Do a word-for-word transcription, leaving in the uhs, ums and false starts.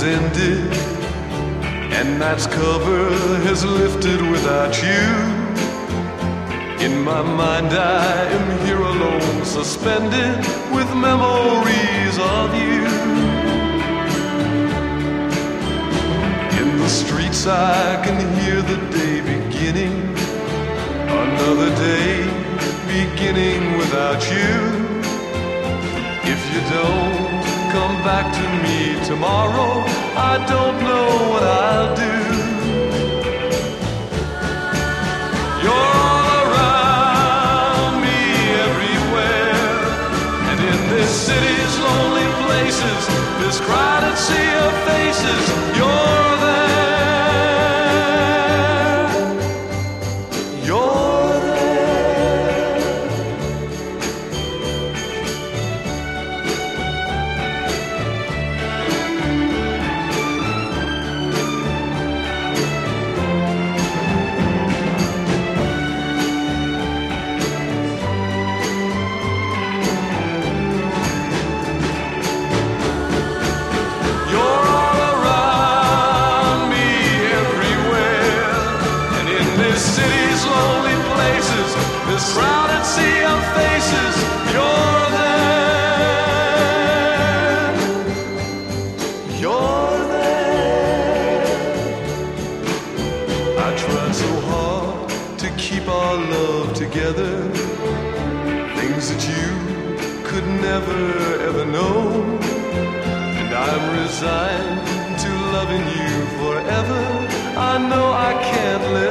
has ended, and that's cover has lifted without you. In my mind I am here alone, suspended with memories of you. In the streets I can hear the day beginning, another day beginning without you. If you don't come back to me tomorrow, I don't know what I'll do. You're all around me everywhere, and in this city's lonely places, this crowded sea of faces, you're there. You're this crowded sea of faces, you're there. You're there. I tried so hard to keep our love together, things that you could never ever know, and I'm resigned to loving you forever. I know I can't live